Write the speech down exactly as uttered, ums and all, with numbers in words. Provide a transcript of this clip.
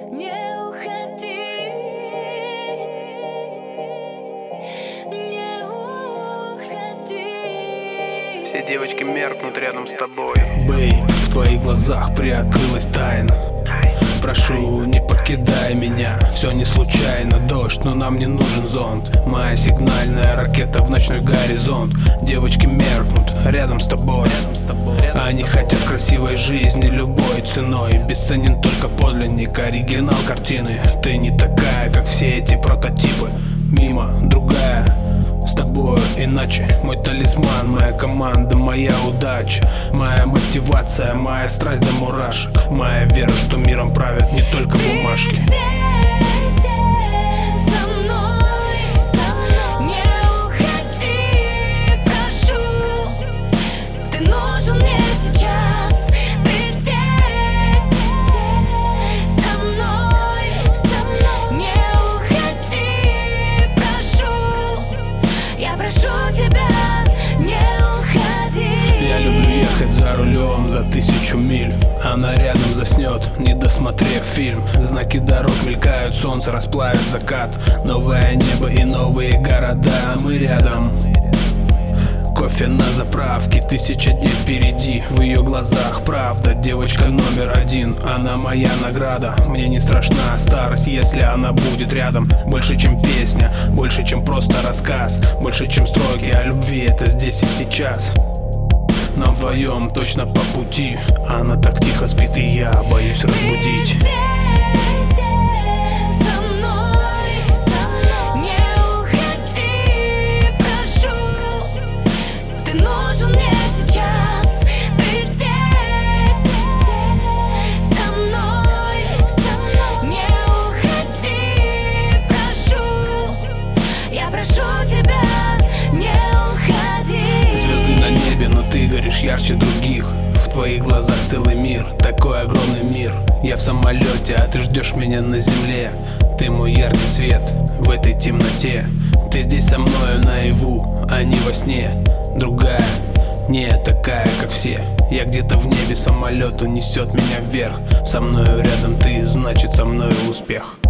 Не уходи, не уходи. Все девочки меркнут рядом с тобой. Бэй, в твоих глазах приоткрылась тайна. Прошу, не покидай меня, все не случайно. Дождь, но нам не нужен зонт. Моя сигнальная ракета в ночной горизонт. Девочки меркнут рядом с тобой. Они хотят красивой жизни любой ценой. Бесценен только подлинник, оригинал картины. Ты не такая, как все эти прототипы. Мимо, другая, с тобой иначе. Мой талисман, моя команда, моя удача, моя мотивация, моя страсть до мурашек, моя вера, что миром правят не только бумажки. За рулем за тысячу миль, она рядом заснет, не досмотрев фильм. Знаки дорог мелькают, солнце расплавит закат. Новое небо и новые города, мы рядом. Кофе на заправке, тысяча дней впереди. В ее глазах правда, девочка номер один. Она моя награда, мне не страшна старость, если она будет рядом. Больше чем песня, больше чем просто рассказ, больше чем строки о любви, это здесь и сейчас. Нам вдвоем точно по пути. Она так тихо спит, и я боюсь разбудить. Но ты горишь ярче других. В твоих глазах целый мир, такой огромный мир. Я в самолете, а ты ждешь меня на земле. Ты мой яркий свет в этой темноте. Ты здесь со мною наяву, а не во сне. Другая, не такая, как все. Я где-то в небе, самолет унесет меня вверх. Со мною рядом ты, значит со мною успех.